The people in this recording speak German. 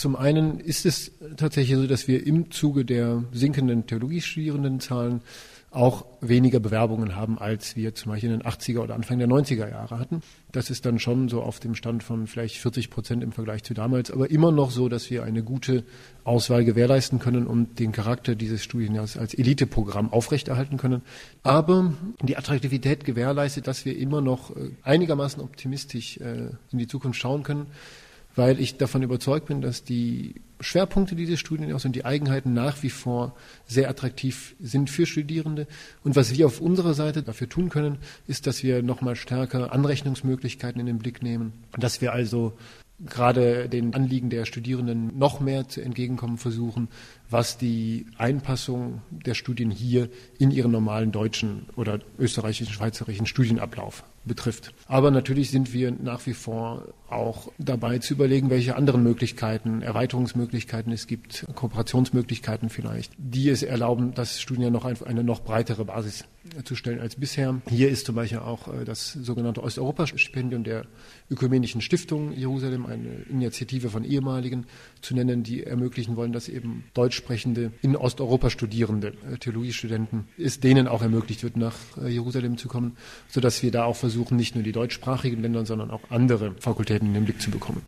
Zum einen ist es tatsächlich so, dass wir im Zuge der sinkenden Theologiestudierendenzahlen auch weniger Bewerbungen haben, als wir zum Beispiel in den 80er oder Anfang der 90er Jahre hatten. Das ist dann schon so auf dem Stand von vielleicht 40% im Vergleich zu damals, aber immer noch so, dass wir eine gute Auswahl gewährleisten können und den Charakter dieses Studienjahres als Eliteprogramm aufrechterhalten können. Aber die Attraktivität gewährleistet, dass wir immer noch einigermaßen optimistisch in die Zukunft schauen können, weil ich davon überzeugt bin, dass die Schwerpunkte dieses Studienjahres und die Eigenheiten nach wie vor sehr attraktiv sind für Studierende. Und was wir auf unserer Seite dafür tun können, ist, dass wir nochmal stärker Anrechnungsmöglichkeiten in den Blick nehmen, dass wir also gerade den Anliegen der Studierenden noch mehr zu entgegenkommen versuchen, was die Einpassung der Studien hier in ihren normalen deutschen oder österreichischen, schweizerischen Studienablauf betrifft. Aber natürlich sind wir nach wie vor auch dabei zu überlegen, welche anderen Möglichkeiten, Erweiterungsmöglichkeiten es gibt, Kooperationsmöglichkeiten vielleicht, die es erlauben, das Studienjahr noch eine noch breitere Basis zu stellen als bisher. Hier ist zum Beispiel auch das sogenannte Osteuropa-Stipendium der Ökumenischen Stiftung Jerusalem, eine Initiative von ehemaligen zu nennen, die ermöglichen wollen, dass eben Deutschsprechende in Osteuropa studierende Theologiestudenten, es denen auch ermöglicht wird, nach Jerusalem zu kommen, sodass wir da auch versuchen, nicht nur die deutschsprachigen Länder, sondern auch andere Fakultäten in den Blick zu bekommen.